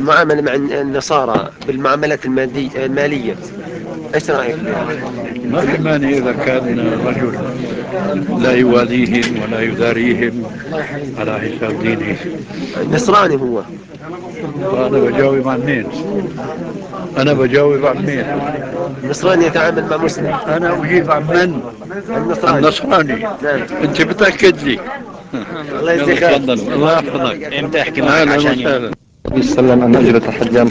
المعاملة مع النصارى بالمعاملات المالية، ايش رأيك فيها؟ ما في مانع إذا كان رجل لا يواليهم ولا يداريهم على حساب دينه. نصراني هو. وأنا بجاوب عن مين؟ أنا بجاوب عن مين؟ النصراني يتعامل مع مسلم. أنا أجيب عن من؟ النصراني. النصراني. نعم. أنت متأكد لي؟ الله يجزيك يلا خير. تفضل، الله يحفظك. امتى احكي معك أهلا عشان وسهلا. النبي صلى الله عليه وسلم أن أجر تحديا